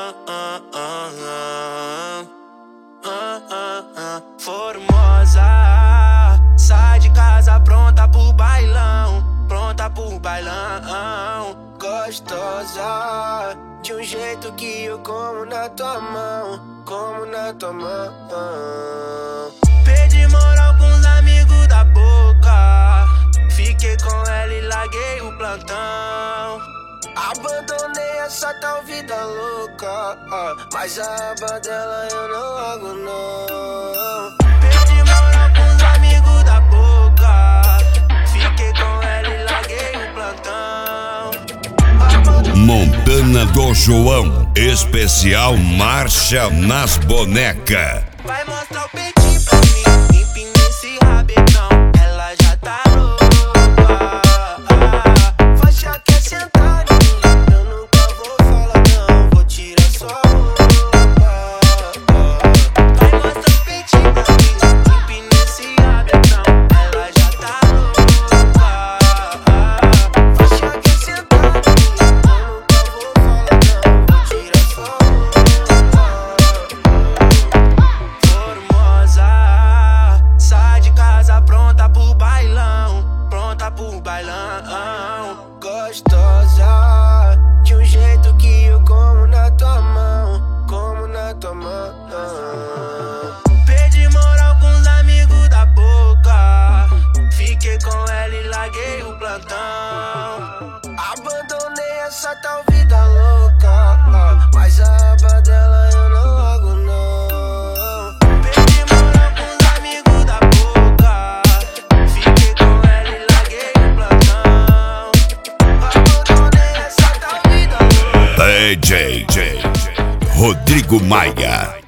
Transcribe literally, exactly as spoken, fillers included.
Formosa, sai de casa pronta pro bailão, pronta pro bailão. Gostosa, de um jeito que eu como na tua mão, como na tua mão. Perdi moral com os amigos da boca, fiquei com ela e larguei o plantão. Abandonei essa tal vida louca, mas a aba dela eu não largo não. Perdi moral com os amigos da boca, fiquei com ela e larguei o plantão. Abandonei... Montana do João, especial Marcha nas Bonecas. Vai mostrar o peitinho pra mim, empina esse rabetão, ela já tá louca. Faixa quer sentar em mim, eu nunca vou falar não, vou tirar sua roupa. Vai mostrar o peitinho pra mim, empina esse rabetão, ela já tá louca. Faixa quer sentar em mim, eu nunca vou falar não, vou tirar sua roupa. Formosa, sai de casa pronta pro bailão, pronta pro bailão. Gostosa, de um jeito que eu como na tua mão, como na tua mão. Perdi moral com os amigos da boca, fiquei com ela e larguei o plantão. Abandonei essa tal vida louca, mas a aba dela eu não largo não. Perdi moral com os amigos da boca, fiquei com ela e larguei o plantão. Abandonei essa tal vida louca. D J Rodrigo Maia.